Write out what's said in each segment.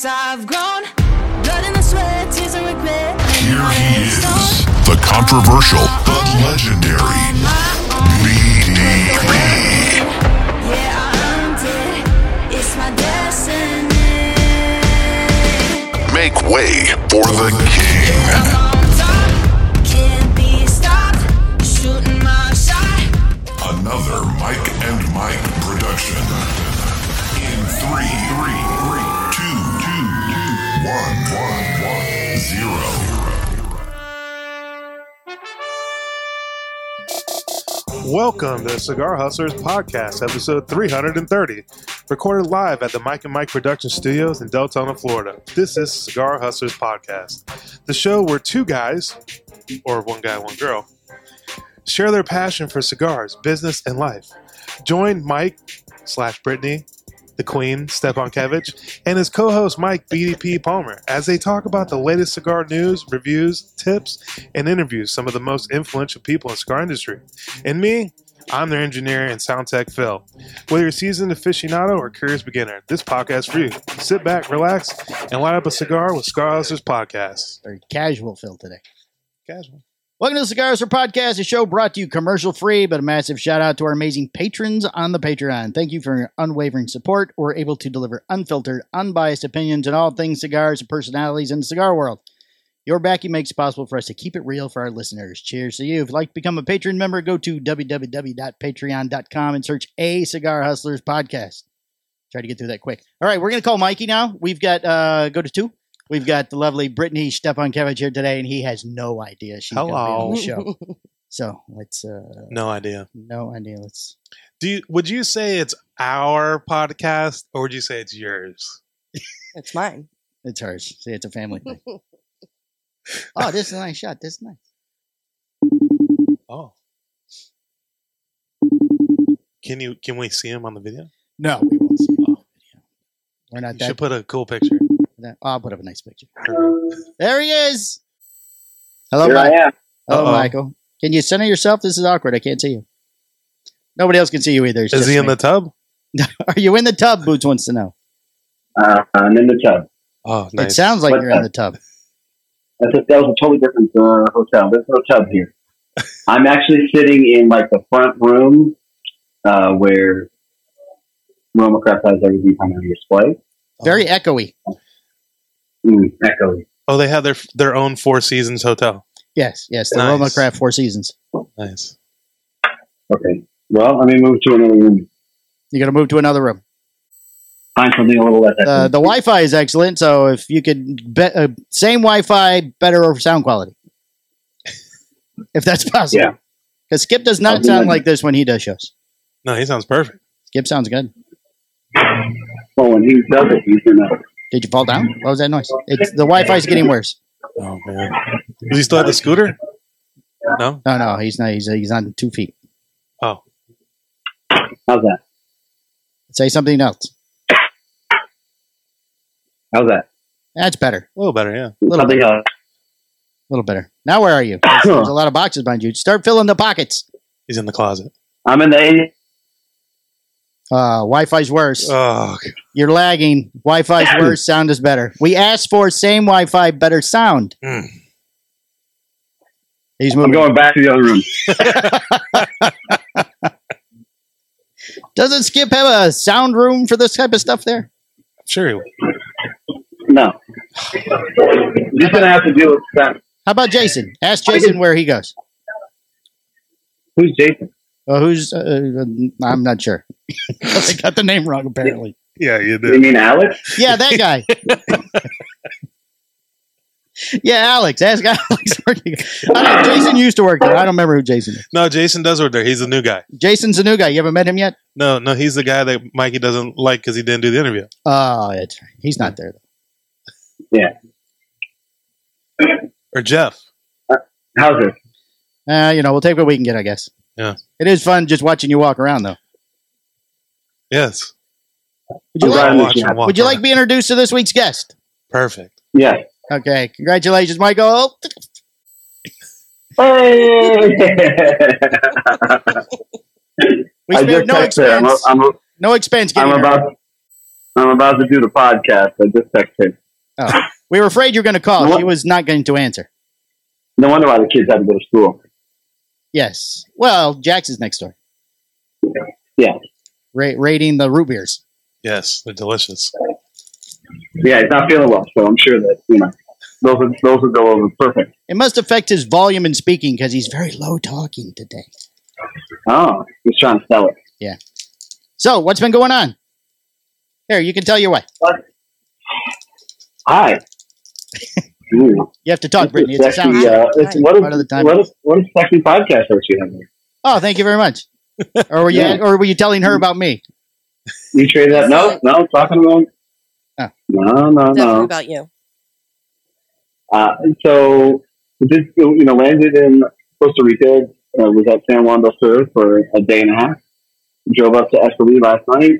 as I've grown. Blood in the sweat, tears and regret. Here he is, the controversial but legendary BDP. Yeah, I earned it. It's my destiny. Make way for the king. On top, can't be stopped. Shooting my shot. Another Mike and Mike production. In 3, 2, 1, 0. Welcome to Cigar Hustlers Podcast, episode 330, recorded live at the Mike and Mike Production Studios in Deltona, Florida. This is Cigar Hustlers Podcast, the show where two guys, or one guy, one girl, share their passion for cigars, business, and life. Join Mike/Brittany, the Queen, Stepankevich, and his co-host Mike BDP Palmer as they talk about the latest cigar news, reviews, tips, and interviews some of the most influential people in the cigar industry. And me, I'm their engineer and sound tech Phil. Whether you're a seasoned aficionado or curious beginner, this podcast is for you. Sit back, relax, and light up a cigar with Cigar Hustlers Podcast. Very casual, Phil, today. Casual. Welcome to the Cigar Hustler Podcast, a show brought to you commercial free, but a massive shout out to our amazing patrons on the Patreon. Thank you for your unwavering support. We're able to deliver unfiltered, unbiased opinions on all things cigars and personalities in the cigar world. Your backing makes it possible for us to keep it real for our listeners. Cheers to you. If you'd like to become a patron member, go to www.patreon.com and search A Cigar Hustlers Podcast. Try to get through that quick. All right, we're going to call Mikey now. We've got, go to 2. We've got the lovely Brittany Stepankevich here today, and he has no idea she's going to be on the show. So let's. No idea. No idea. Let's. Would you say it's our podcast, or would you say it's yours? It's mine. It's hers. See, it's a family thing. Oh, this is a nice shot. This is nice. Oh. Can we see him on the video? No, we won't see it on the video. We're not You that. should put a cool picture. I'll put up a nice picture. There he is. Hello, Here Mike. I am. Hello, Uh-oh. Michael. Can you center yourself? This is awkward. I can't see you. Nobody else can see you either. It's Is just he in me. the tub? Are you in the tub? Boots wants to know. I'm in the tub. Oh, nice. It sounds like What you're in tub? the tub. That was a totally different hotel. There's no tub here. I'm actually sitting in like the front room where Roma Craft has everything kind of on display. Very echoey. Echoey. Oh, they have their own Four Seasons hotel. Yes. The Nice. Roma Craft Four Seasons. Nice. Okay. Well, let me move to another room. You got to move to another room. Find something a little less echoey. The Wi-Fi is excellent, so if you could same Wi-Fi, better sound quality, if that's possible. Yeah. Because Skip does I'll not do sound that. like this when he does shows. No, he sounds perfect. Skip sounds good. Well, when he does it, he's going to... Did you fall down? What was that noise? The Wi-Fi is getting worse. Oh man, does he still have the scooter? No. No, he's not. He's on 2 feet. Oh, How's that? Say something else. How's that? That's better. a little better. Yeah. Something else. A little better. Now where are you? There's a lot of boxes behind you. Start filling the pockets. He's in the closet. I'm in the... Wi-Fi's worse. Oh, You're lagging. Wi-Fi's worse. Sound is better. We asked for same Wi-Fi, better sound. Mm. He's I'm moving. going back to the other room. Doesn't Skip have a sound room for this type of stuff there? sure. He will. No. You're just going to have to deal with that. How about Jason? Ask Jason where he goes. Who's Jason? Who's? I'm not sure. I got the name wrong, apparently. Yeah, you You do. mean Alex? Yeah, that guy. Yeah, Alex. Ask Alex. Where he goes. Jason used to work there. I don't remember who Jason is. No, Jason does work there. He's the new guy. Jason's a new guy. You haven't met him yet? No, he's the guy that Mikey doesn't like because he didn't do the interview. Oh, that's right. He's not there, though. Yeah. Or Jeff. How's it? We'll take what we can get, I guess. Yeah. It is fun just watching you walk around, though. Yes. Would you I'm glad like, that Watch you him have- walk would you like around. to be introduced to this week's guest? Perfect. Yeah. Okay. Congratulations, Michael. Hey! We I spared just no texted her. expense. I'm No expense getting I'm her. about I'm about to do the podcast. I just texted her. We were afraid you were going to call. What? She was not going to answer. No wonder why the kids had to go to school. Yes. Well, Jax is next door. Yeah. Rating the root beers. Yes, they're delicious. Yeah, he's not feeling well, so I'm sure that, those will go over perfect. It must affect his volume in speaking because he's very low talking today. Oh, he's trying to sell it. Yeah. So, what's been going on? Here, you can tell your wife. What? Hi. Ooh. You have to talk, Brittany. This It's a is sound. sexy, Part of the time. what a sexy podcast host you have here. Oh, thank you very much. Or were you telling her about me? You traded that? No, talking about. Oh. No. Definitely about you. So this, landed in Costa Rica. Was at San Juan del Sur for a day and a half. Drove up to Escalí last night.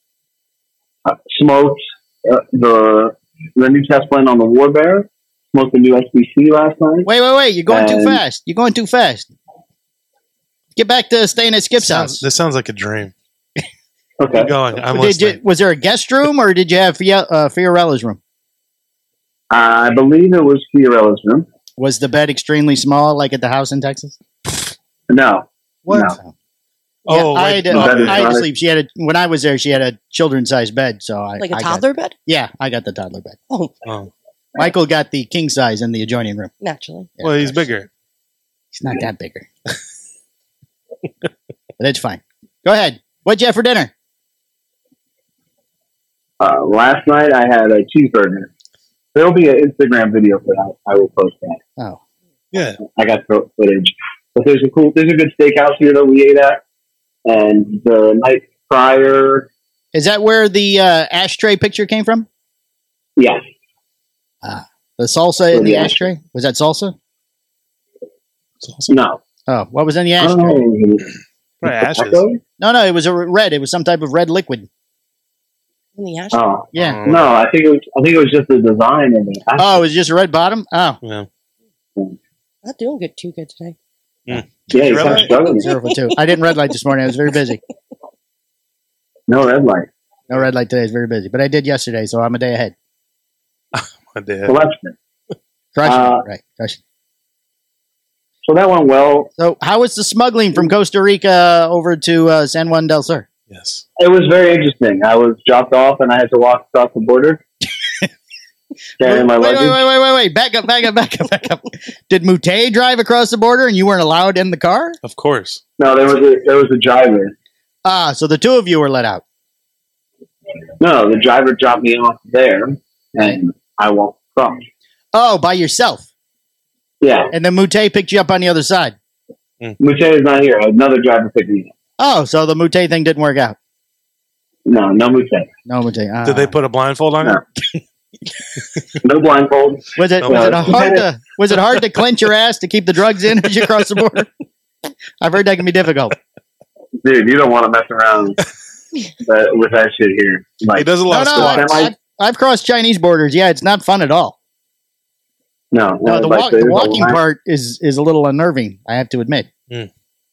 Smoked the new test blend on the War Bear. Smoked the new SBC last night. Wait. You're going too fast. You're going too fast. Get back to staying at Skip's house. This sounds like a dream. Okay. Keep going. I'm listening. Was there a guest room or did you have Fiorella's room? I believe it was Fiorella's room. Was the bed extremely small like at the house in Texas? No. What? No. Oh, I like, had the bed to is sleep. When I was there, she had a children's-sized bed. So Like a I toddler bed? Yeah, I got the toddler bed. Oh, oh. Michael got the king size in the adjoining room. naturally. Yeah, Well, he's bigger. He's not that bigger. But it's fine. Go ahead. What'd you have for dinner? Last night I had a cheeseburger. There'll be an Instagram video for that. I will post that. Oh. Yeah. I got footage. But there's a good steakhouse here that we ate at. And the night prior, Is that where the ashtray picture came from? yeah. The salsa in the Yeah. ashtray? Was that salsa? No. Oh, what was in the I don't ashtray? know. Probably ashes. Taco? No, it was a red. It was some type of red liquid. In the ash. Oh. Yeah. No, I think it was just the design of it. Oh, it was just a red bottom? Oh. Yeah. Not doing too good today. Yeah, you're kind of struggling. 0 for 2. I didn't red light this morning. I was very busy. No red light. No red light today. I was very busy. But I did yesterday, so I'm a day ahead. My dad. Well, that's good. Crushing it. Right. Crushing it. So that went well. So how was the smuggling from Costa Rica over to San Juan del Sur? Yes. It was very interesting. I was dropped off and I had to walk across the border. Carrying my luggage. Wait. Back up. Did Mute drive across the border and you weren't allowed in the car? Of course. No, there was a driver. Ah, so the two of you were let out. No, the driver dropped me off there and I walked across. Oh, by yourself. Yeah. And then Mute picked you up on the other side. Mute is not here. Another driver picked me up. Oh, so the Mute thing didn't work out. No Mute. No Mute. Did they put a blindfold on No. you? No blindfold. Was it hard to clench your ass to keep the drugs in as you cross the border? I've heard that can be difficult. Dude, you don't want to mess around with that shit here. Like, He does a lot of squats. I've crossed Chinese borders. Yeah, it's not fun at all. No, The walking part is a little unnerving, I have to admit. Yeah.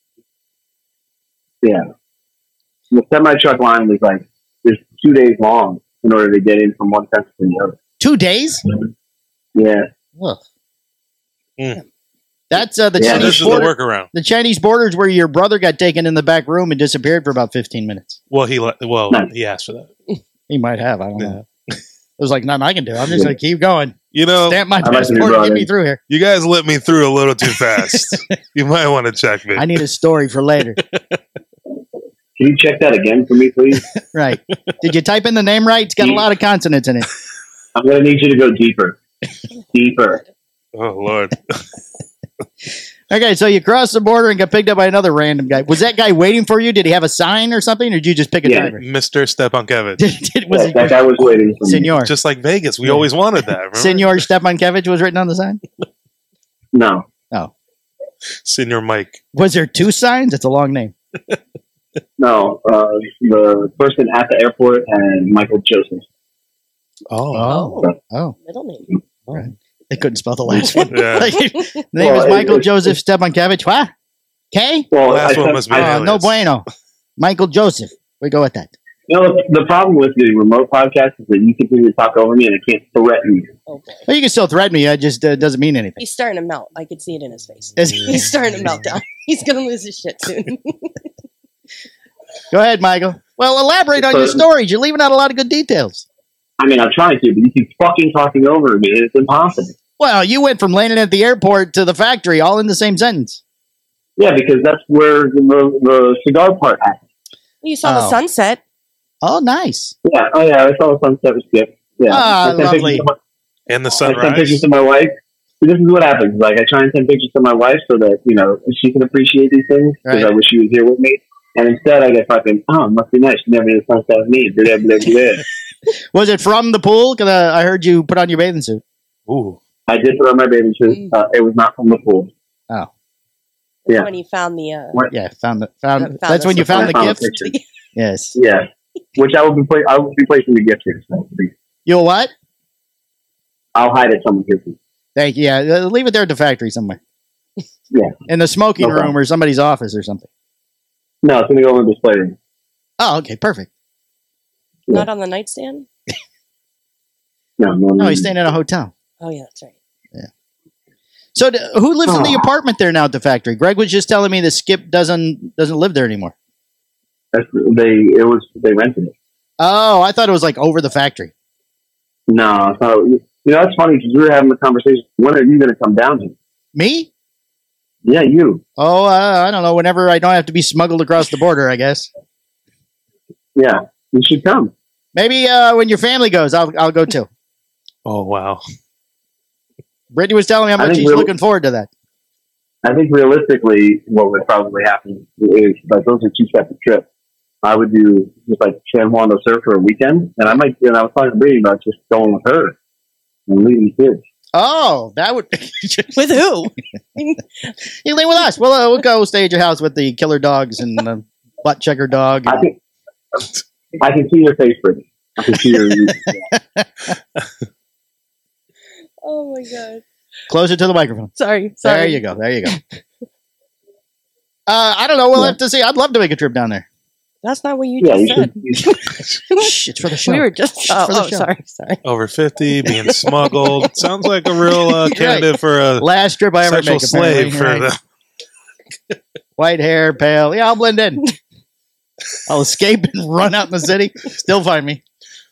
The semi-truck line was it's 2 days long in order to get in from one country to the other. 2 days? Yeah. Ugh. Mm. That's the Yeah, This Chinese is the border. workaround. The Chinese borders where your brother got taken in the back room and disappeared for about 15 minutes. Well, he asked for that. He might have. I don't Yeah. know. It was like nothing I can do. I'm just going to keep going. You know, Stamp my I'd like to be passport and brought get me in. through here. you guys let me through a little too fast. You might want to check me. I need a story for later. Can you check that again for me, please? Right. Did you type in the name right? It's got a lot of consonants in it. I'm going to need you to go deeper. Deeper. Oh, Lord. Okay, so you crossed the border and got picked up by another random guy. Was that guy waiting for you? Did he have a sign or something, or did you just pick a Yeah. driver? Mr. Stepankevich. Was Yeah, that guy was waiting for me. Senor? Just like Vegas. We always wanted that. Remember? Senor Stepankevich was written on the sign? No. Oh. Senor Mike. Was there two signs? It's a long name. No. The person at the airport and Michael Joseph. Oh. Oh. Middle name. They couldn't spell the last one. Yeah. Like, the name is Michael Joseph Stepankevich. What? K? Well, Last I one sent- must be an Oh, no alias. bueno. Michael Joseph. We go with that. You know, the problem with the remote podcast is that you continue to talk over me and I can't threaten you. Oh boy. Well, you can still threaten me. It just doesn't mean anything. He's starting to melt. I could see it in his face. Is- He's starting to melt down. He's gonna lose his shit soon. Go ahead, Michael. Well, elaborate on your stories. You're leaving out a lot of good details. I mean, I'm trying to, but you keep fucking talking over me and it's impossible. Well, you went from landing at the airport to the factory all in the same sentence. Yeah, because that's where the cigar part happened. You saw the Oh. sunset. Oh, nice. Yeah, oh yeah, I saw the sunset was good. Yeah. Ah, I sent lovely. pictures to my- And the I sent sunrise. pictures to my wife. This is what happens. Like, I try and send pictures to my wife so that, you know, she can appreciate these things. Because Right. I wish she was here with me. And instead, I get fucking, oh, it must be nice. She never did the sunset with me. Blah, blah, blah. Was it from the pool? Because I heard you put on your bathing suit. Ooh. I did put on my bathing suit. It was not from the pool. Oh, Yeah. When he found the yeah. Found Found that's when you the found the found the gift? picture. Yes. Yeah. Which I will be placing the gift here. So You'll what? I'll hide it somewhere here. Thank you. Yeah, leave it there at the factory somewhere. Yeah. In the smoking No room problem. or somebody's office or something. No, it's going to go in the display room. Oh, okay. Perfect. not on the nightstand. No, No, he's staying at a hotel. Oh yeah, that's right. So who lives in the Oh. apartment there now at the factory? Greg was just telling me that Skip doesn't live there anymore. They rented it. Oh, I thought it was like over the factory. No, it's not. You know, that's funny because we were having a conversation. When are you going to come down here? Me? Yeah, you. Oh, I don't know. Whenever I don't have to be smuggled across the border, I guess. Yeah, you should come. Maybe when your family goes, I'll go too. Oh, wow. Brittany was telling me how I much think she's we'll- looking forward to that. I think realistically, what would probably happen is like those are two separate trips. I would do just like San Juan to surf for a weekend, and I might. And I was talking to Brady about just going with her and leaving the kids. Oh, that would. With who? You leave with us. We'll go stay at your house with the killer dogs and the butt checker dog. I think I can see your face, Brady. I can see your. Oh my god. Closer to the microphone. Sorry. There you go. There you go. I don't know. We'll have to see. I'd love to make a trip down there. That's not what you Yeah, just you said. should. Shh, it's for the show. We were just. Shh, for the show. Sorry. Over 50, being smuggled. Sounds like a real candidate for a Last trip I ever sexual make. slave for apparently. the. White hair, pale. Yeah, I'll blend in. I'll escape and run out in the city. Still find me.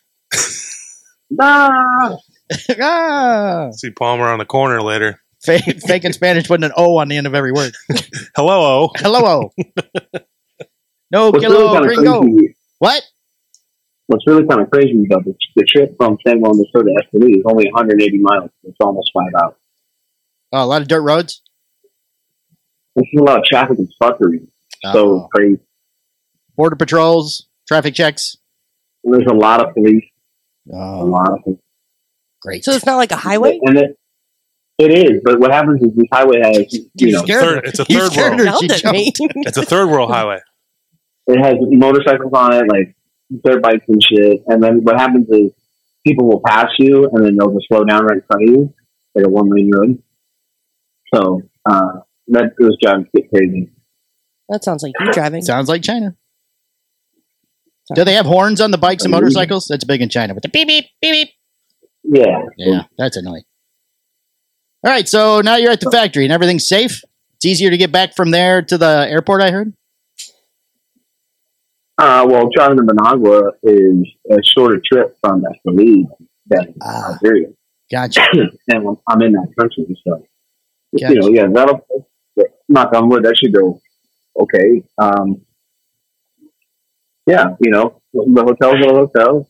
Nah. Ah. See Palmer on the corner later. Fake in Spanish, putting an O on the end of every word. Hello, O. Hello. No, What's really kilo, kind of gringo. crazy? What? What's really kind of crazy about the trip from San Juan to Escalade is only 180 miles. It's almost 5 hours. Oh, a lot of dirt roads. This is a lot of traffic and fuckery. So Oh. crazy. Border patrols, traffic checks. There's a lot of police. A Oh, lot of police. great. So it's not like a highway. And it is, but what happens is this highway has, you know, It's a You third scared world. her. Yelled She at me. It's a third world highway. it has motorcycles on it, like dirt bikes and shit. And then what happens is people will pass you, and then they'll just slow down right in front of you, like a 1-lane road. So that those jobs get crazy. That sounds like you driving. Sounds like China. Do they have horns on the bikes and motorcycles? That's big in China. With the beep, beep, beep, beep. Yeah. Yeah, that's annoying. All right, so now you're at the factory and everything's safe. It's easier to get back from there to the airport, I heard. Well, driving to Managua is a shorter trip from Escalade than Algeria. Gotcha. And I'm in that country, so Gotcha. you know, yeah, that'll knock on wood. That should go okay. Yeah, you know, the hotel's a hotel.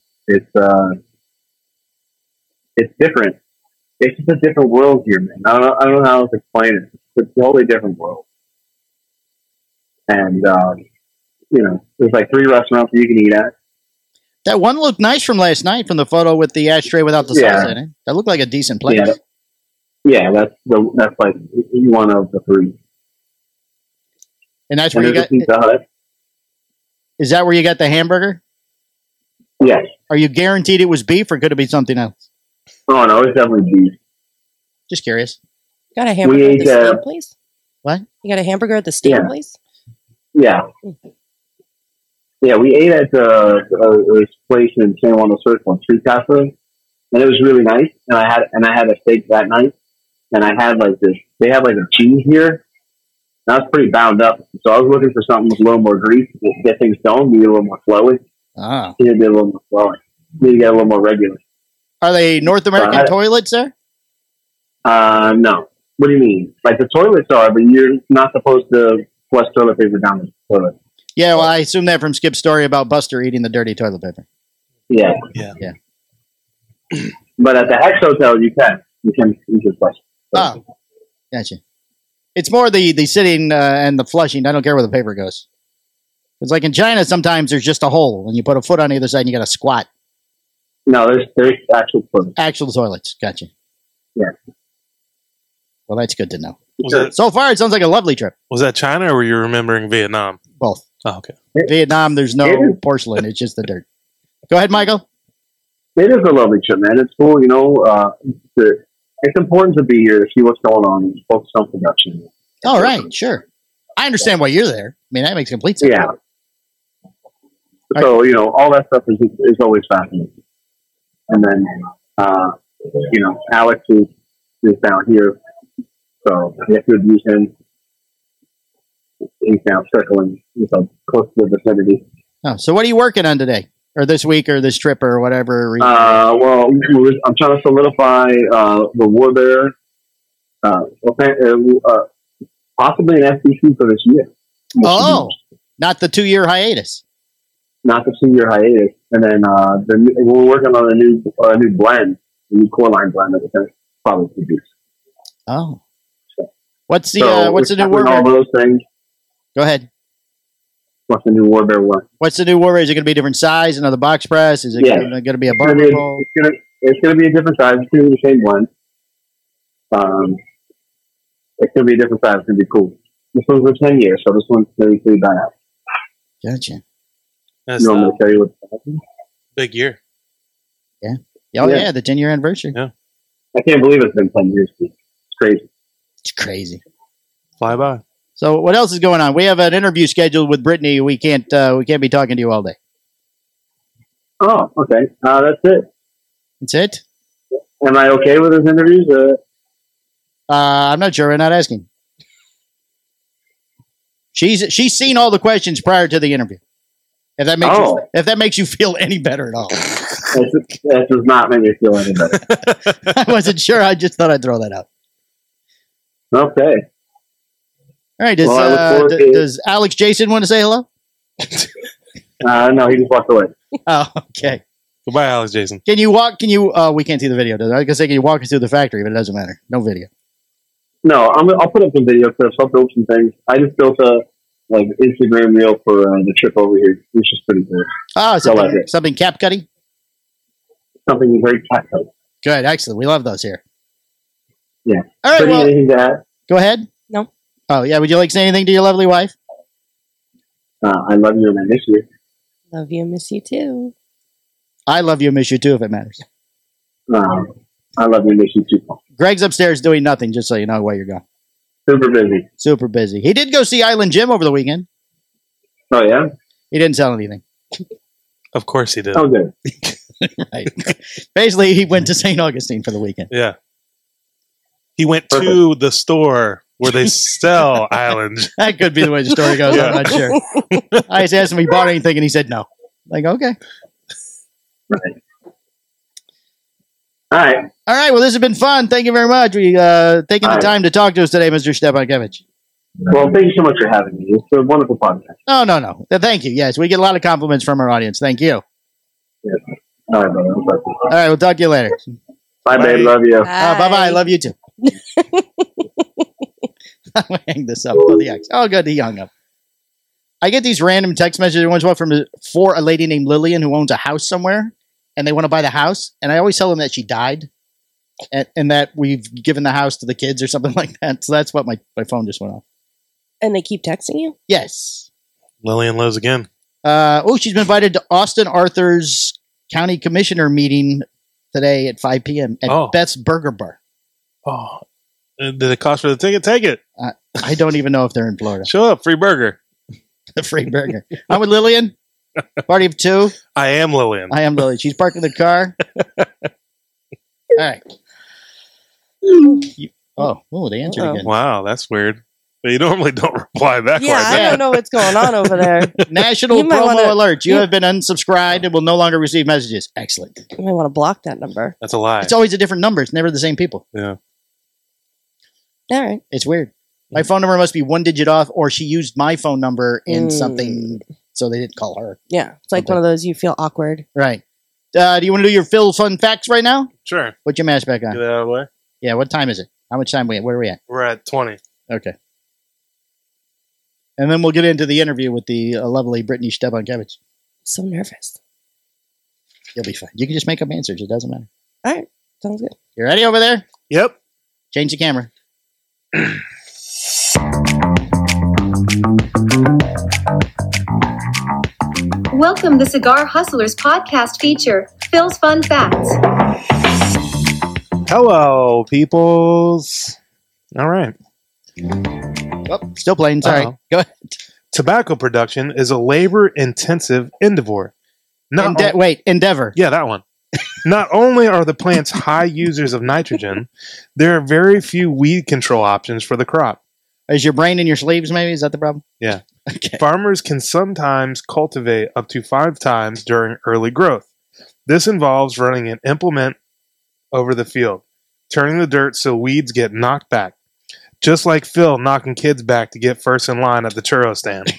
It's different. It's just a different world here, man. I don't know how else to explain it. It's a totally different world. And you know, there's like 3 restaurants that you can eat at. That one looked nice from last night from the photo with the ashtray without the salsa in it. That looked like a decent place. Yeah, that's like one of the 3. And that's And where you there's got. a Pizza Hut. Is that where you got the hamburger? Yes. Are you guaranteed it was beef or could it be something else? Oh no, it's definitely beef. Just curious. Got a hamburger at the ate, steak place? What? You got a hamburger at the steak Yeah. place? Yeah. Yeah, we ate at this place in San Juan del Sur called Street Casa, and it was really nice. And I had a steak that night, and I had like this. They have like a cheese here. And I was pretty bound up, so I was looking for something with a little more grease to get things going, be a little more flowy. Ah. Need to be a little more flowy. Need to get a little more regular. Are they North American toilets, sir? No. What do you mean? Like the toilets are, but you're not supposed to flush toilet paper down the toilet. Yeah, well, I assume that from Skip's story about Buster eating the dirty toilet paper. Yeah. But at the Hex Hotel, you can flush. Oh, gotcha. It's more the sitting and the flushing. I don't care where the paper goes. It's like in China, sometimes there's just a hole, and you put a foot on either side, and you got to squat. No, there's actual toilets. Actual toilets. Gotcha. Yeah. Well, that's good to know. Sure. So far, it sounds like a lovely trip. Was that China or were you remembering Vietnam? Both. Oh, okay. Vietnam, there's no porcelain. It's just the dirt. Go ahead, Michael. It is a lovely trip, man. It's cool, you know. It's important to be here to see what's going on and focus on production. All right, sure. I understand why you're there. I mean, that makes complete sense. Yeah. So, you know, all that stuff is always fascinating. And then, you know, Alex is down here. So we have to abuse him. He's now circling, close to the vicinity. Oh, so what are you working on today? Or this week or this trip or whatever? Well, I'm trying to solidify the Warbear, possibly an FBC for this year. Oh, not the 2-year hiatus. Not the 2-year hiatus. And then we're working on a new blend, a new core line blend that we're going to probably produce. Oh. What's the new Warbear? All those things. Go ahead. What's the new Warbear one? What's the new Warbear? Is it going to be a different size? Another box press? Is it going to be a barber bowl? It's going to be a different size. It's going to be the same blend. It's going to be a different size. It's going to be cool. This one's for 10 years, so this one's pretty badass. Gotcha. That's you want me to tell you what's happening? Big year. Yeah. Oh, yeah, the 10-year anniversary. Yeah. I can't believe it's been 10 years. It's crazy. It's crazy. Fly by. So what else is going on? We have an interview scheduled with Brittany. We can't be talking to you all day. Oh, okay. That's it. That's it? Am I okay with those interviews? I'm not sure. We're not asking. She's seen all the questions prior to the interview. If that makes you feel any better at all. That does not make me feel any better. I wasn't sure. I just thought I'd throw that out. Okay. All right. Does Alex Jason want to say hello? No, he just walked away. Oh, okay. Goodbye, Alex Jason. Can you we can't see the video. I was going to say, can you walk us through the factory? But it doesn't matter. No video. No, I'll put up some video clips. I'll build some things. I just built a Instagram reel for the trip over here, which is pretty cool. Oh, something cap cutty? Something very cat cutty. Good. Excellent. We love those here. Yeah. All right. Well, anything to add? Go ahead. No. Oh, yeah. Would you like to say anything to your lovely wife? I love you and I miss you. Love you and miss you too. I love you and miss you too, if it matters. I love you and miss you too. Greg's upstairs doing nothing, just so you know why you're gone. Super busy. Super busy. He did go see Island Jim over the weekend. Oh, yeah? He didn't sell anything. Of course he did. Oh, good. Right. Basically, he went to St. Augustine for the weekend. Yeah. He went to the store where they sell Island. That could be the way the story goes. I'm not sure. I just asked him if he bought anything, and he said no. Like, okay. Right. All right. All right. Well, this has been fun. Thank you very much. We taking the time to talk to us today, Mr. Stepankevich. Well, thank you so much for having me. It's a wonderful podcast. No. Thank you. Yes, we get a lot of compliments from our audience. Thank you. Yes. All right, brother. All right. We'll talk to you later. Bye, babe. Love you. Bye-bye. Love you too. I'm going to hang this up. Oh, good. He hung up. I get these random text messages once for a lady named Lillian who owns a house somewhere, and they want to buy the house. And I always tell them that she died and that we've given the house to the kids or something like that. So that's what my phone just went off. And they keep texting you? Yes. Lillian Lowe's again. Oh, She's been invited to Austin Arthur's county commissioner meeting today at 5 p.m. at Beth's Burger Bar. Oh, did it cost for the ticket? Take it. I don't even know if they're in Florida. Show up. Free burger. The free burger. I'm with Lillian. Party of two. I am Lillian. I am Lily. She's parking the car. All right. They answered Uh-oh. again. Wow, that's weird. But you normally don't reply back Yeah, like I that. don't know what's going on over there. National You might promo wanna- alert. You have been unsubscribed and will no longer receive messages. Excellent. You might want to block that number. That's a lie. It's always a different number. It's never the same people. Yeah. All right. It's weird. My phone number must be one digit off, or she used my phone number in something, so they didn't call her. Yeah. It's like Okay. one of those you feel awkward. Right. Do you want to do your Phil fun facts right now? Sure. Put your mask back Get on. that out of the way. Yeah, what time is it? How much time where are we at? We're at 20. Okay. And then we'll get into the interview with the lovely Brittany Stepankevich. So nervous. You'll be fine. You can just make up answers. It doesn't matter. All right. Sounds good. You ready over there? Yep. Change the camera. Welcome to Cigar Hustlers podcast feature, Phil's Fun Facts. Hello, peoples. All right. Oh, still playing. Sorry. Uh-oh. Go ahead. Tobacco production is a labor-intensive endeavor. Endeavor. Yeah, that one. Not only are the plants high users of nitrogen, there are very few weed control options for the crop. Is your brain in your sleeves, maybe? Is that the problem? Yeah. Okay. Farmers can sometimes cultivate up to 5 times during early growth. This involves running an implement over the field, turning the dirt so weeds get knocked back. Just like Phil knocking kids back to get first in line at the churro stand.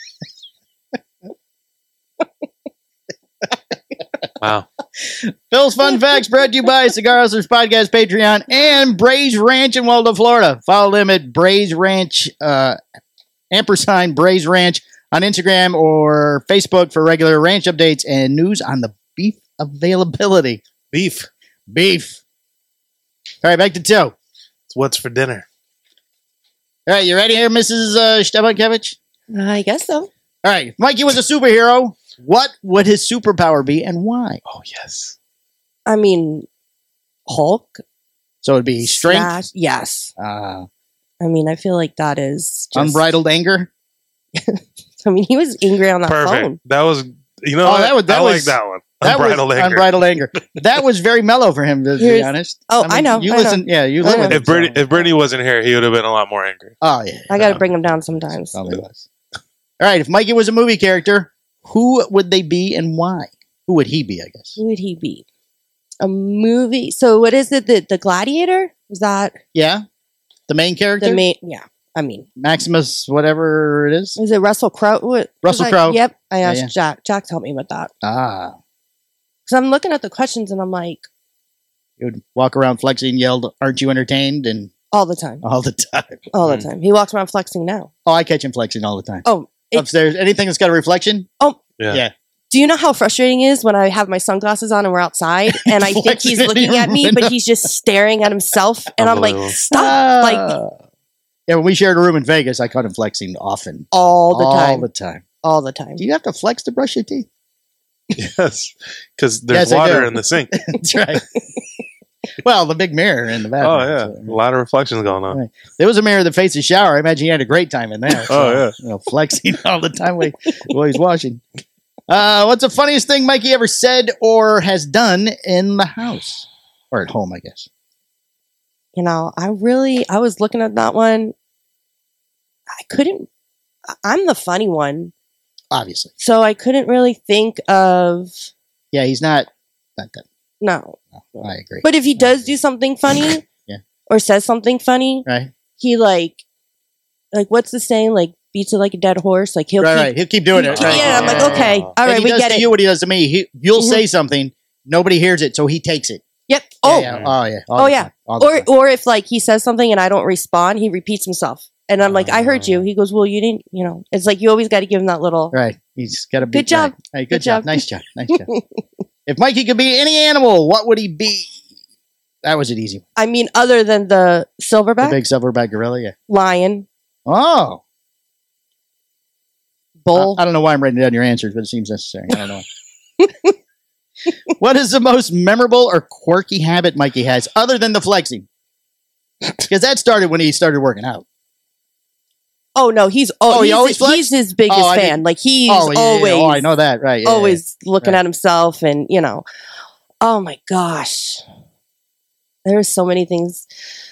Wow. Phil's Fun Facts brought to you by Cigar Hustlers Podcast, Patreon, and Braze Ranch in Waldo, Florida. Follow them at Braze Ranch, ampersand Braze Ranch on Instagram or Facebook for regular ranch updates and news on the beef availability. Beef. All right, back to two. It's what's for dinner. All right, you ready here, Mrs. Stepankevich? I guess so. All right, if Mikey was a superhero, what would his superpower be and why? Oh, yes. I mean, Hulk. So it'd be strength, Smash. Yes. I mean, I feel like that is just, unbridled anger. I mean, he was angry on that Perfect. phone. That was, you know, Oh, what? that was- that I was- like that one. That Unbridled was anger. unbridled anger. That was very mellow for him, to be Here's- honest. Oh, I know, You I listen. know. Yeah, you I live know. with it, If Brittany wasn't here, he would have been a lot more angry. Oh yeah, I got to bring him down sometimes. Probably was. All right, if Mikey was a movie character, who would they be and why? Who would he be? I guess. Who would he be? A movie. So what is it? The Gladiator? Was that Yeah, the main character, the main? Yeah. I mean, Maximus, whatever it is. is it Russell Crowe? What? Russell 'cause Crowe. Yep. I asked Yeah. Jack. Jack's helped me with that. Ah, Because I'm looking at the questions and I'm like, he would walk around flexing, yelled, "Aren't you entertained?" and all the time. all the time. All the time. He walks around flexing now. Oh, I catch him flexing all the time. Oh, Upstairs, anything that's got a reflection. oh. Yeah. Do you know how frustrating it is when I have my sunglasses on and we're outside and I think Flexing he's in looking your at me, window. but he's just staring at himself, and I'm like, Unbelievable. stop! Like yeah, when we shared a room in Vegas, I caught him flexing often, all the time, all the time. all the time. Do you have to flex to brush your teeth? Yes. Because there's Yes, I water do. in the sink. That's right. Well, the big mirror in the bathroom. Oh, yeah. A lot of reflections going on. Right. There was a mirror that faced the shower. I imagine he had a great time in there. Oh, yeah. You know, flexing all the time while he's washing. What's the funniest thing Mikey ever said or has done in the house? Or at home, I guess. You know, I was looking at that one. I'm the funny one, Obviously. so I couldn't really think of, Yeah, he's not that. no. I agree. But if he does do something funny, Yeah. or says something funny, Right? he like what's the saying? Like beats it like a dead horse. Like he'll Right. keep, He'll keep doing it. Yeah, Right. I'm like, okay, all And right, he we does get to it. you what he does to me. You'll Mhm. say something, nobody hears it, so he takes it. Yep. Oh, Yeah, yeah. Oh, yeah. All Oh, the yeah. time. All the time. or if like he says something and I don't respond, he repeats himself, and I'm like, I heard you. He goes, well, you didn't. You know, it's like you always got to give him that little. Right. He's got to be. Good job. Right. Hey, good Good job. job. Nice job. Nice job. If Mikey could be any animal, what would he be? That was an easy one. I mean, other than the The silverback, big silverback gorilla, yeah. lion, Oh. bull. I don't know why I'm writing down your answers, but it seems necessary. I don't know. What is the most memorable or quirky habit Mikey has other than the flexing? Because that started when he started working out. Oh no, he's he always flexed? he's his biggest I fan. Like he's Oh, yeah, always Oh, I know that. Right. Yeah, always looking Right. at himself, and oh my gosh, there's so many things.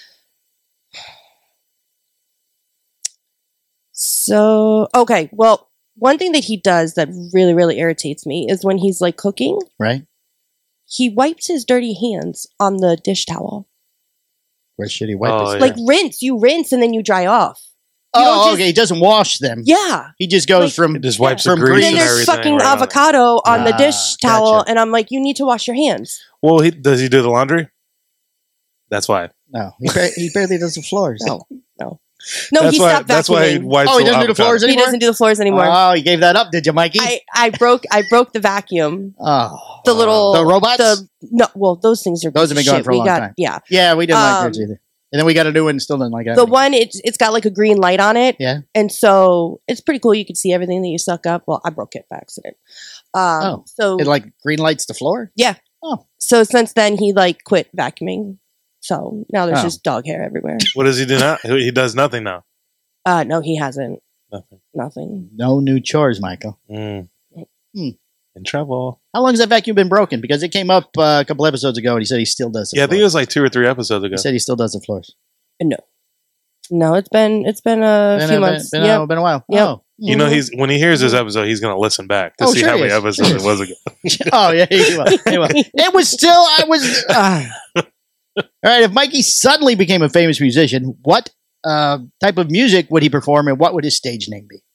So okay, well, one thing that he does that really, really irritates me is when he's like cooking, yeah. Right. he wipes his dirty hands on the dish towel. Where should he wipe Oh, his? yeah. Like you rinse and then you dry off. You don't Oh, just- okay. He doesn't wash them. Yeah. He just goes Like- from It just wipes from the grease grease Then and there's everything. fucking right on it. avocado on the Ah, dish towel, gotcha. and I'm like, you need to wash your hands. Well, does he do the laundry? That's why. No, he barely does the floors. No, that's he why. stopped That's why he vacuuming. wipes. Oh, he doesn't do the avocado. floors He anymore. doesn't do the floors anymore. Oh, you gave that up, did you, Mikey? I broke the vacuum. Oh, The little the robots. those things are Those have been shit. going for a We long got- time. Yeah, Yeah, we didn't like Um, yours either. And then we got a new one and still didn't like it. the one it's got like a green light on it. Yeah. and so it's pretty cool. You can see everything that you suck up. Well, I broke it by accident. So It like green lights the floor. so since then he like quit vacuuming. So now there's Oh. just dog hair everywhere. What does he do now? He does nothing now. No, he hasn't. Nothing. Nothing. No new chores, Michael. Mm. Hmm. In trouble. How long has that vacuum been broken? Because it came up a couple episodes ago, and he said he still does. The Yeah, I think it floors. was like 2 or 3 episodes ago. He said he still does the floors. No, it's been a few months. Been, Yep. been a while. Yep. Oh. You know, when he hears this episode, he's going to listen back to Oh, see sure how he many is. episodes it was ago. Oh yeah, he will. He will. It was still. I was. All right. If Mikey suddenly became a famous musician, what type of music would he perform, and what would his stage name be?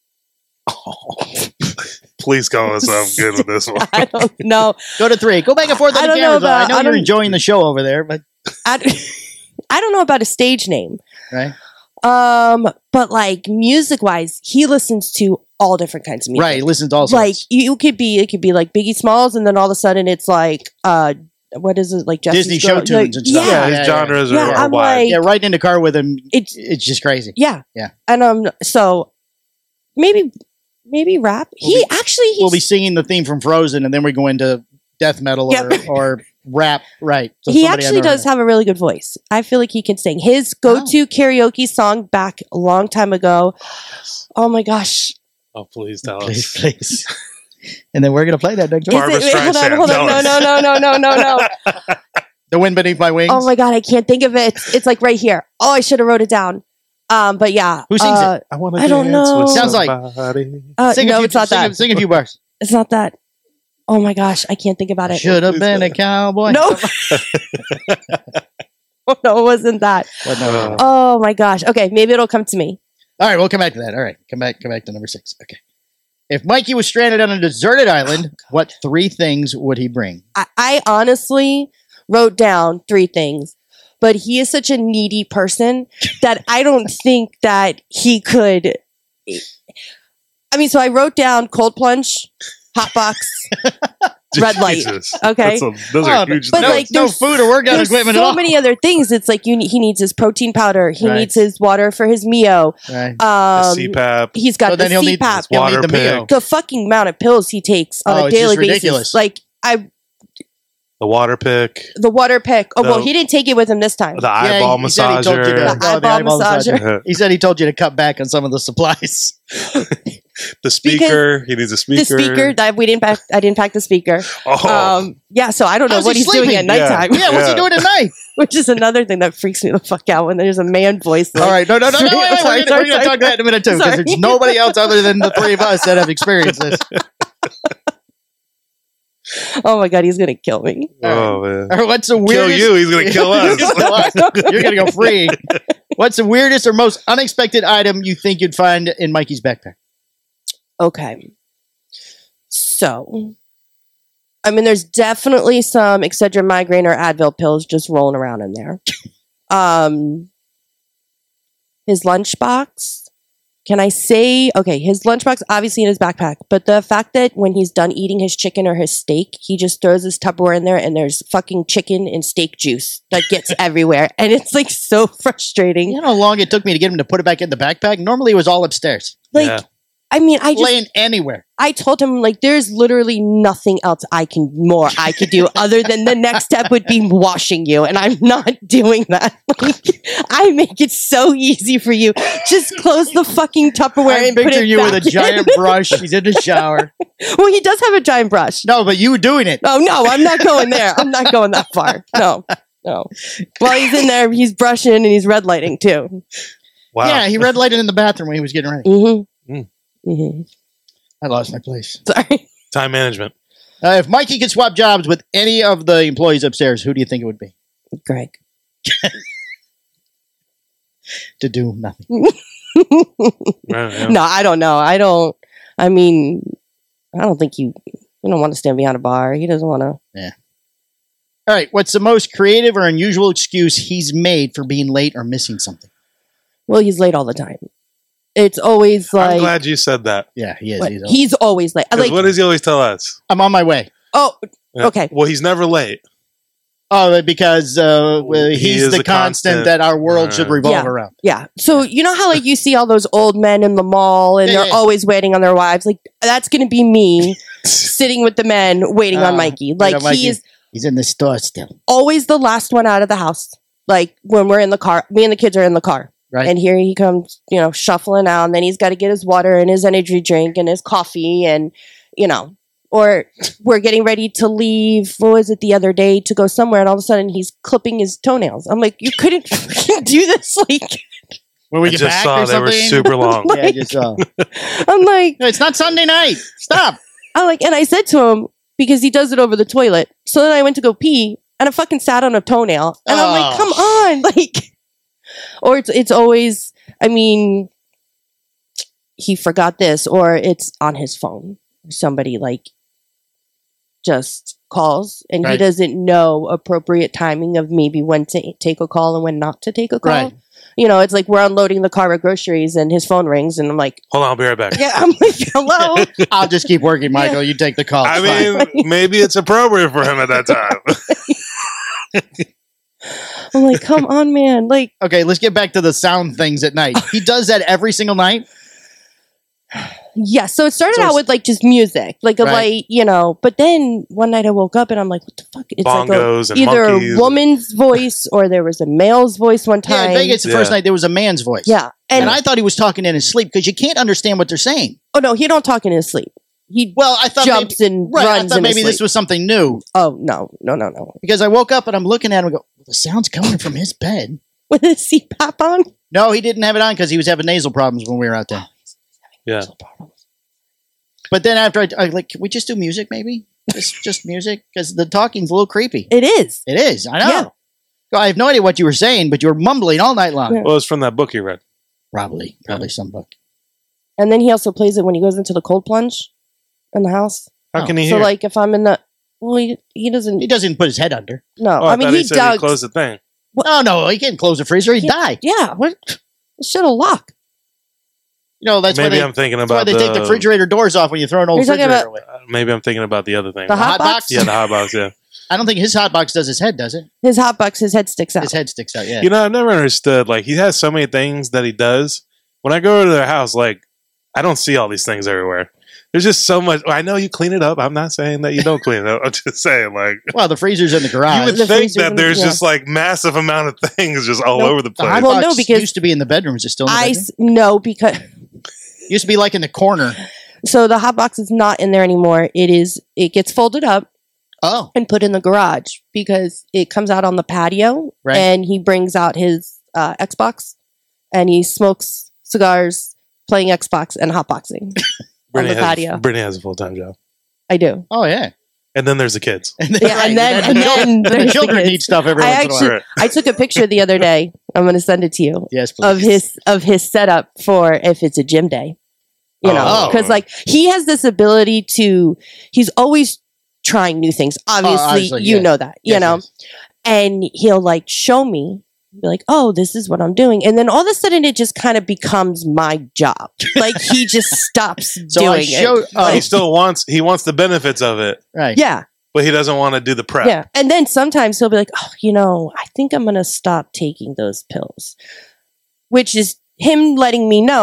Please call us up good with this one. I don't know. Go to 3. Go back and forth on I the don't know cameras. I about- know I you're don't- enjoying the show over there, but I don't know about a stage name. right, But like music wise, he listens to all different kinds of music. right. Listen to all Like sorts. it could be like Biggie Smalls, and then all of a sudden it's like what is it, like Jesse's Disney show Girl- tunes like, and stuff. Yeah, Yeah, his genres Yeah, are I'm wide. like- Yeah, right in the car with him. it's It's just crazy. yeah, Yeah. And so maybe rap. We'll He's be singing the theme from Frozen, and then we go into death metal Yep. or rap. Right. So he somebody I actually never does heard. have a really good voice. I feel like he can sing. His go-to karaoke song back a long time ago. Oh my gosh. Oh, please tell Please, us. please. And then we're gonna play that. Don't you? Barbra Hold on, Streisand, hold on. tell No. The Wind Beneath My Wings. Oh my god, I can't think of it. It's like right here. Oh, I should have wrote it down. But yeah. Who sings it? I want to I don't dance know. with Sounds like- somebody. Sing a no, few, it's not sing, that. Sing a few bars. It's not that. Oh my gosh, I can't think about it. Should have been a cowboy. No. No, it wasn't that. What, no. Oh my gosh. Okay, maybe it'll come to me. All right, we'll come back to that. All right, come back to number 6. Okay. If Mikey was stranded on a deserted island, what 3 things would he bring? I honestly wrote down 3 things, but he is such a needy person that I don't think that he could. I mean, so I wrote down cold plunge, hot box, red light. Jesus. Okay. Those are Oh, huge but things. like, no there's- food or workout There's equipment so at all. many other things. It's like he needs his protein powder. He Right. needs his water for his Mio. Right. CPAP. He's got So the then he'll need CPAP. he'll need Water the meal. pick. The fucking amount of pills he takes on Oh, a it's just daily ridiculous. basis. Like The water pick. the water pick. Oh well, The- he didn't take it with him this time. The eyeball he said he told you to- massager. The oh, the eyeball massager. He said he told you to cut back on some of the supplies. The speaker. He needs a speaker. The speaker that we didn't pack. I didn't pack the speaker. Oh. Yeah, so I don't know How's what he he's doing sleeping? at nighttime. Yeah, what's he Yeah. doing at night? Which is another thing that freaks me the fuck out when there's a man voice. Like, All right, no, wait, Sorry, we're going sorry, to talk sorry. that in a minute too, because Sorry. there's nobody else other than the 3 of us that have experienced this. Oh my god, he's gonna kill me. Oh, man. Or what's the Kill weirdest? you. He's going to kill us. He'll kill us. You're gonna go free. What's the weirdest or most unexpected item you think you'd find in Mikey's backpack? Okay. So, I mean, there's definitely some Excedrin migraine or Advil pills just rolling around in there. His lunchbox. Can I say, okay, his lunchbox obviously in his backpack, but the fact that when he's done eating his chicken or his steak, he just throws his Tupperware in there and there's fucking chicken and steak juice that gets everywhere. And it's like so frustrating. You know how long it took me to get him to put it back in the backpack? Normally it was all upstairs. Like, Yeah. I mean, laying anywhere. I told him, like, there's literally nothing else I could do other than the next step would be washing you. And I'm not doing that. Like, I make it so easy for you. Just close the fucking Tupperware I and put picture it you back with a giant brush. He's in the shower. Well, he does have a giant brush. No, but you were doing it. Oh, no, I'm not going there. I'm not going that far. No. While he's in there, he's brushing and he's red lighting too. Wow. Yeah, he red lighted in the bathroom when he was getting ready. I lost my place. Sorry. Time management. If Mikey could swap jobs with any of the employees upstairs, who do you think it would be? Greg. To do nothing. No, I don't know. I don't think you don't want to stand behind a bar. He doesn't want to. Yeah. All right. What's the most creative or unusual excuse he's made for being late or missing something? Well, he's late all the time. It's always like. I'm glad you said that. Yeah, he is. What? He's always late. 'Cause what does he always tell us? I'm on my way. Oh, Yeah. okay. Well, he's never late. Oh, because he's is the the constant constant. that our world should revolve Yeah. around. Yeah. So you know how like you see all those old men in the mall and Yeah, they're yeah. always waiting on their wives? Like that's going to be me sitting with the men waiting on Mikey. Like he's in the store still. always the last one out of the house. Like when we're in the car, me and the kids are in the car. Right. And here he comes, shuffling out, and then he's got to get his water and his energy drink and his coffee and, or we're getting ready to leave. What was it the other day to go somewhere? And all of a sudden he's clipping his toenails. I'm like, you couldn't do this. Like, When we I get just back saw or they were something? super long. Yeah, I just saw. I'm like, No, it's not Sunday night. Stop. and I said to him, because he does it over the toilet. So then I went to go pee and I fucking sat on a toenail. And I'm like, come on. Like, or it's always, he forgot this, or it's on his phone. Somebody like just calls and he Right. doesn't know appropriate timing of maybe when to take a call and when not to take a call. Right. It's like we're unloading the car with groceries and his phone rings and I'm like, Hold on, I'll be right back. yeah, I'm like, hello. I'll just keep working, Michael. You take the call. I It's fine. mean, maybe it's appropriate for him at that time. I'm like, come on, man. Like, Okay, let's get back to the sound things at night. He does that every single night. yeah. So it started So out it's- with like just music, like a Right. light, but then one night I woke up and I'm like, what the fuck? It's Bongos like and either monkeys. a woman's voice or there was a male's voice one Yeah, time. in Vegas, the first Yeah. night there was a man's voice. Yeah. And I thought he was talking in his sleep because you can't understand what they're saying. Oh no, he don't talk in his sleep. He Well, I thought jumps maybe, and right, I runs thought in his maybe this sleep. was something new Oh no. because I woke up and I'm looking at him and go, well, the sound's coming from his bed. With his CPAP on. No, he didn't have it on because he was having nasal problems when we were out there. Yeah. But then after I like, can we just do music maybe? Just music? Because the talking's a little creepy. It is. It is. I know. Yeah. Well, I have no idea what you were saying, but you were mumbling all night long. Yeah. Well, it's from that book you read. Probably some book. And then he also plays it when he goes into the cold plunge in the house. How Oh. can he So hear? like if I'm in the he doesn't He doesn't put his head under. no. Oh, I mean thought he said dug. closed the thing. Oh no, he can't close the freezer. He'd die. Yeah, what shit'll lock. You know that's Maybe why I'm thinking that's why about they take the refrigerator doors off when you throw an old You're talking refrigerator about- away. Maybe I'm thinking about the other thing. The hot hot box? box? Yeah, the hot box. Yeah. I don't think his hot box does his head, does it? His hot box, his head sticks out. His head sticks out. Yeah. You know, I've never understood. Like, he has so many things that he does. When I go to their house, like, I don't see all these things everywhere. There's just so much. I know you clean it up. I'm not saying that you don't clean it up. I'm just saying, like, Well, the freezer's in the you garage. would the think freezer that room, there's yeah. just like massive amount of things just all Nope. over the The hot place. Well, box no, because used to be in the bedroom. Is it still in the I bedroom? no because Used to be like in the corner. so the hot box is not in there anymore. It gets folded up Oh, and put in the garage because it comes out on the patio Right. and he brings out his Xbox and he smokes cigars playing Xbox and hotboxing on the patio. Brittany has a full time job, I do. oh yeah. and then there's the kids. And then, Yeah, and then- and then the there's the children kids. need stuff every I once in a actually- while. Right. I took a picture the other day. I'm going to send it to you Yes, please. of his setup for if it's a gym day. You know, Oh. because like he has this ability to. He's always trying new things. Obviously, you yes. know that. You Yes, know, yes. and he'll like show me. Be like, oh, this is what I'm doing, and then all of a sudden it just kind of becomes my job. Like he just stops So doing I show. it. Oh, He still wants the benefits of it, right. Yeah, but he doesn't want to do the prep. yeah. And then sometimes he'll be like, oh, I think I'm gonna stop taking those pills, which is him letting me know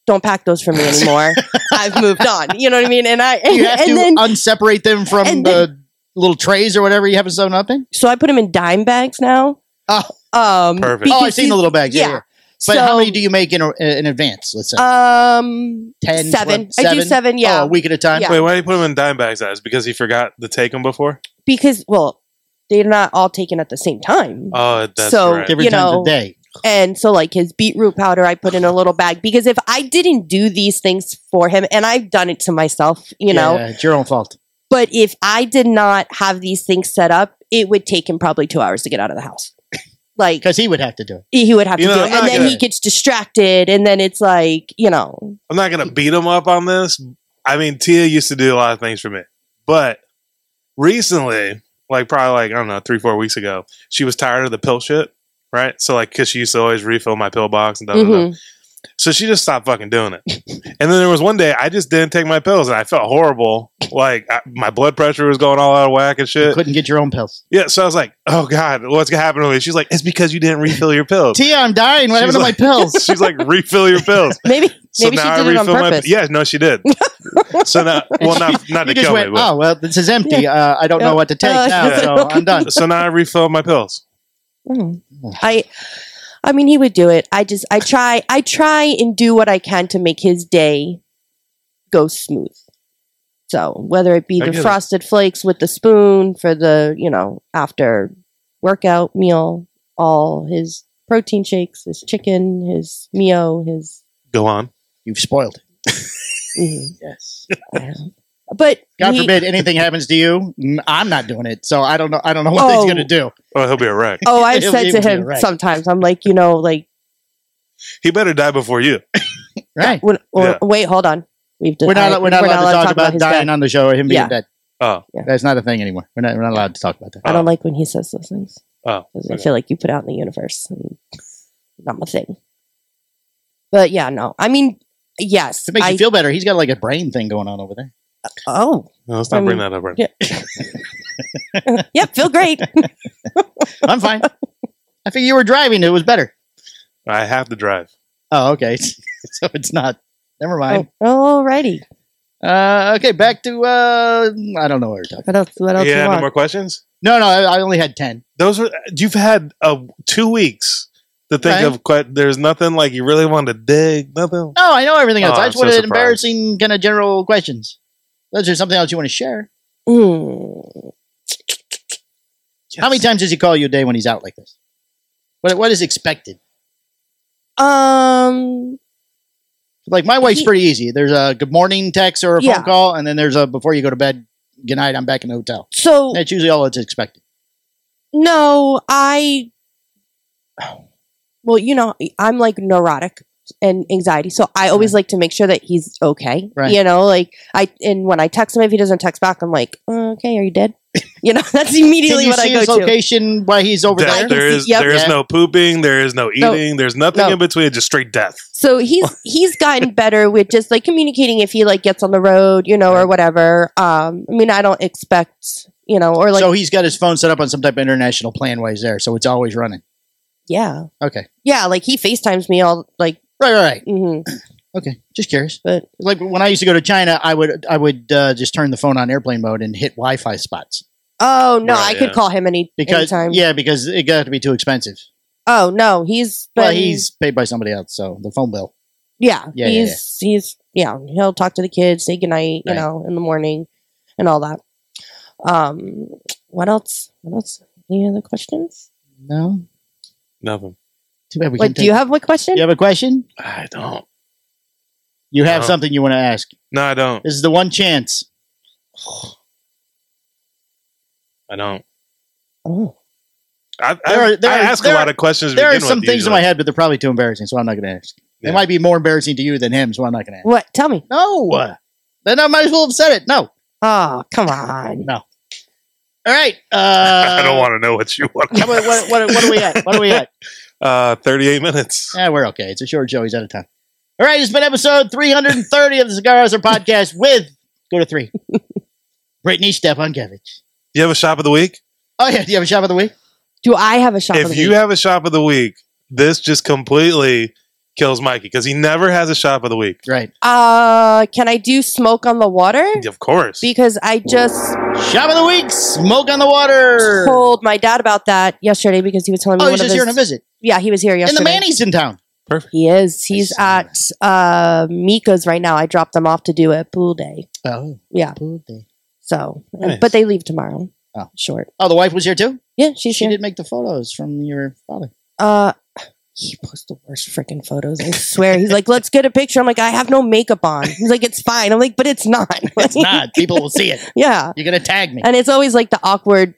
don't pack those for me anymore. I've moved on. You know what I mean? And You have to then unseparate them from and the little trays or whatever you have sewn up in. so I put them in dime bags now. Oh, Perfect. I've seen the little bags. Yeah. But So, how many do you make in advance? Let's say 10, 10, 7. 12, I do 7. Yeah, Oh, a week at a time. Yeah. Wait, why do you put them in dime bags? As because he forgot to take them before? because they're not all taken at the same time. Oh, that's So, right. Different You times know, a day. And so, like his beetroot powder, I put in a little bag because if I didn't do these things for him, and I've done it to myself, you know, it's your own fault. but if I did not have these things set up, it would take him probably 2 hours to get out of the house. Like Because he would have to do it. he would have to You know, do I'm it, not and then gonna- he gets distracted, and then it's like, you know, I'm not going to beat him up on this. I mean, Tia used to do a lot of things for me. But recently, like probably like, I don't know, 3-4 weeks ago, she was tired of the pill shit, right? So like, because she used to always refill my pill box and mhm. So she just stopped fucking doing it. And then there was one day I just didn't take my pills and I felt horrible. Like my blood pressure was going all out of whack and You shit. couldn't get your own pills. Yeah, so I was like, oh God, what's going to happen to me? She's like, it's because you didn't refill your pills. Tia, I'm dying. What She's happened to my like- pills? She's like, refill your pills. maybe So maybe she now I did it on refill my purpose. yeah, no, she did. So now, well, not You to just kill went, me, but oh, well, this is empty. I don't know what to take now, Yeah. so I'm done. so now I refill my pills. Mm. I mean, he would do it. I try and do what I can to make his day go smooth. So whether it be I the get it. frosted flakes with the spoon for the, you know, after workout meal, all his protein shakes, his chicken, his Mio, his, Go on. You've spoiled it. mhm. Yes. But God he- forbid anything happens to you. I'm not doing it, so I don't know. I don't know what he's Oh. going to do. Oh, he'll be a wreck. Oh, I've He'll said be to able to, him right. sometimes, I'm like, you know, like, He better die before you. Right? Yeah. wait, hold on. We're not allowed to talk about his dying death. on the show or him being Yeah. dead. Oh, That's not a thing anymore. We're not allowed to talk about that. I don't like when he says those things. oh. 'Cause I Okay. feel like you put out in the universe. And not my thing. But yeah, no. I mean, yes. If it makes you feel better, he's got like a brain thing going on over there. Oh. No, let's not I bring mean, that up right yeah. Yep, feel great. I'm fine. I figured you were driving. It was better. now. I have to drive. Oh, okay. So it's not. Never mind. Alrighty. Okay, back to I don't know what we're talking. What else you Yeah, no want? more questions? No, I only had 10. Those were, you've had 2 weeks to think Right. of. There's nothing like you really wanted to dig. Nothing. No, I know everything else. Oh, I I'm just so wanted surprised. embarrassing kind of general questions. Is there something else you want to share? Hmm. How many times does he call you a day when he's out like this? What is expected? Like my wife's He- pretty easy. There's a good morning text or a Yeah. phone call, and then there's a before you go to bed, good night, I'm back in the hotel. So That's usually all that's expected. no, well, you know, I'm like neurotic and anxiety, so I always like to make sure that he's okay. Right. You know, like and when I text him, if he doesn't text back, I'm like, okay, are you dead? You know, that's Can immediately you what I see go his to. location while he's over Death. there? There is Yep. there is Yeah. no pooping. There is no No. eating. There's nothing No. in between. Just straight death. So he's gotten better with just like communicating if he like gets on the road, you know, or whatever. I mean, I don't expect, you know, or like So he's got his phone set up on some type of international plan while he's there, so it's always running. yeah, Okay. yeah, like he FaceTimes me all like, Right. mhm. Okay. Just curious. But Like when I used to go to China, I would just turn the phone on airplane mode and hit Wi-Fi spots oh no, Right, I could yeah. call him because anytime. because it got to be too expensive. Oh no, he's been, Well, he's paid by somebody else, so the phone bill. yeah, Yeah, he's he'll talk to the kids, say goodnight, you Right. know, in the morning, and all that. What else? Any other questions? No. Nothing. Too bad we What can't do you have a question? You have a question? I don't. You have No. something you want to ask. No, I don't. This is the one chance. I don't. Oh. I There are- ask a lot of questions. to There are begin some with, things in my usually. head, but they're probably too embarrassing, so I'm not going to ask. Yeah. It might be more embarrassing to you than him, so I'm not going to ask. What? Tell me. No. Then I might as well have said it. No. Oh, come on. No. All right. I don't want to know what you want. What are we at? What are we at? 38 minutes. Yeah, we're okay. It's a short show. He's out of time. All right. It's been episode 330 of the Cigar Hustler podcast with, go to 3, Brittany Stepankevich. You have a shop of the week? Oh, yeah. Do you have a shop of the week? Do I have a shop of If the you week? have a shop of the week, this just completely kills Mikey because he never has a shop of the week. Right. Can I do smoke on the water? Of course. Because I just Shop of the week, smoke on the water. told my dad about that yesterday because he was telling me Oh, one he's of just his, here on a visit. Yeah, he was here And yesterday. the Manny's in town. Perfect. He is. He's at Mika's right now. I dropped them off to do a pool day. Oh, Yeah. cool day. So, Nice. but they leave tomorrow. Oh. Short. Oh, the wife was here too? Yeah, she's She here. did make the photos from your father. He posts the worst freaking photos. I swear. He's like, let's get a picture. I'm like, I have no makeup on. He's like, it's fine. I'm like, but it's not. It's not. People will see it. Yeah. You're going to tag me. And it's always like the awkward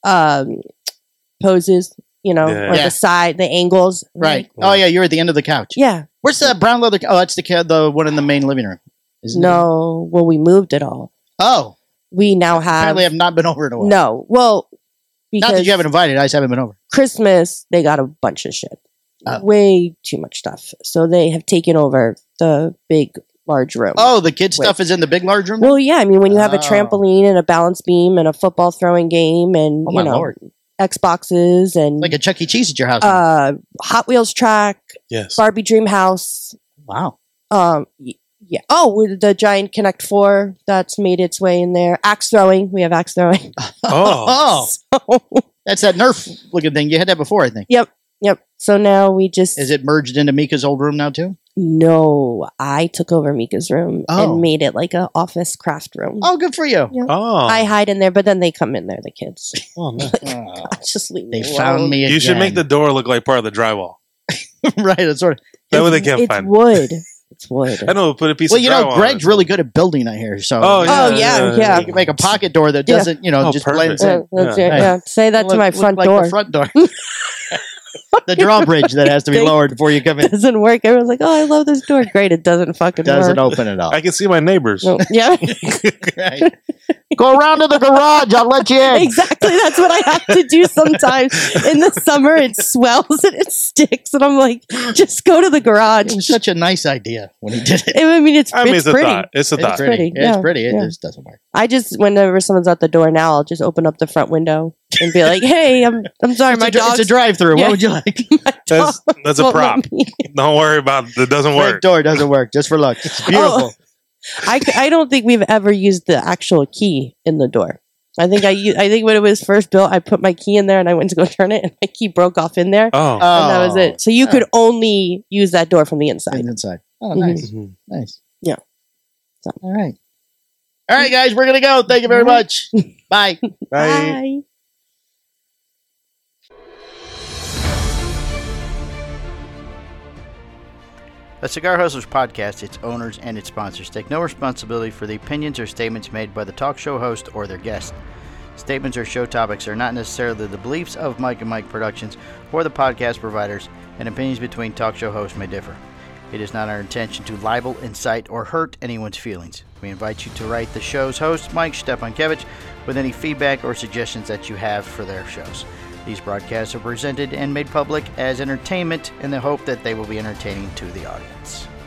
poses, you know, Yeah. or Yeah. the side, the angles. I'm Right. like, Oh, yeah, you're at the end of the couch. yeah. Where's the brown leather? Oh, that's the one in the main living room. Isn't it? No. Well, we moved it all. Oh, We now have. apparently I've not been over in a while. No. Well, Not that because you haven't invited. I just haven't been over. Christmas, they got a bunch of shit. Oh. Way too much stuff. So they have taken over the big, large room. Oh, the kid stuff is in the big large room? Well, yeah. I mean, when you have a Oh. trampoline and a balance beam and a football throwing game and, Oh, my you know, Lord. Xboxes and Like a Chuck E. Cheese at your house. Hot Wheels track, Yes. Barbie Dream House. Wow. Yeah. Oh, with the giant Connect 4 that's made its way in there. Axe throwing. We have axe throwing. Oh. Oh, that's that Nerf looking thing. You had that before, I think. Yep. So now we just. Is it merged into Mika's old room now, too? No, I took over Mika's room Oh. and made it like an office craft room. Oh, good for you. Oh. I hide in there, but then they come in there, the kids. Oh, nice. Oh, Just leave they me found alone. me again. You should make the door look like part of the drywall. right, that's sort of. That way they can't It's find it. wood. It's wood. I know, put a piece Well, of you drywall know, on Greg's it. really good at building, I hear. So, Oh, yeah. Oh, yeah. You can make a pocket door that Yeah. doesn't, Oh, just perfect. blends in. That's Yeah. it, yeah. Say that to my Look front like door. The front door. The drawbridge that has to be They- lowered before you come in. Doesn't work. Everyone's like, "Oh, I love this door." Great, it doesn't fucking Doesn't work. open at all. I can see my neighbors. No. Yeah, Right. Go around to the garage. I'll let you in. exactly. That's what I have to do sometimes. In the summer, it swells and it sticks, and I'm like, just go to the garage. It was such a nice idea when he did it. I mean, it's I mean, it's a pretty. thought. It's a It's thought. pretty. pretty, It's yeah, pretty. It yeah. just doesn't work. I just, whenever someone's at the door now, I'll just open up the front window and be like, "Hey, I'm sorry, my dog." It's a drive-through. Yeah. What would you like? That's a prop. Don't worry about it. It doesn't Front work. door doesn't work. Just for looks. It's beautiful. I don't think we've ever used the actual key in the door. I think when it was first built, I put my key in there and I went to go turn it, and my key broke off in there, Oh. and that was it. So you could only use that door from the inside. Inside. Oh, Mhm. nice. Mhm. Nice. Yeah. So, all right. All right, guys, we're going to go. Thank you very much. Bye. Bye. Bye. The Cigar Hustlers podcast, its owners, and its sponsors take no responsibility for the opinions or statements made by the talk show host or their guest. Statements or show topics are not necessarily the beliefs of Mike and Mike Productions or the podcast providers, and opinions between talk show hosts may differ. It is not our intention to libel, incite, or hurt anyone's feelings. We invite you to write the show's host, Mike Stepankevich, with any feedback or suggestions that you have for their shows. These broadcasts are presented and made public as entertainment in the hope that they will be entertaining to the audience.